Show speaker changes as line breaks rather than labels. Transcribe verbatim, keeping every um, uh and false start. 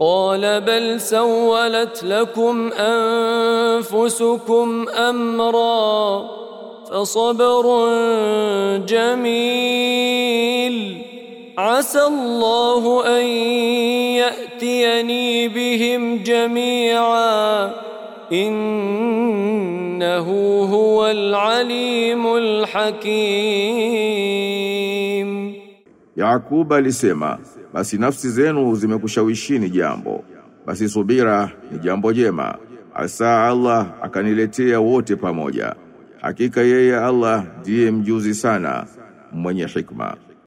قال بل سولت لكم أنفسكم أمرا فصبر جميل عسى الله أن يأتيني بهم جميعا إنه هو العليم الحكيم.
Yakub alisema, basi nafsi zenu zimekushawishini jambo, basi subira ni jambo jema, asa Allah akaniletea wote pamoja, hakika yeye Allah ndiye mjuzi sana mwenye hikma.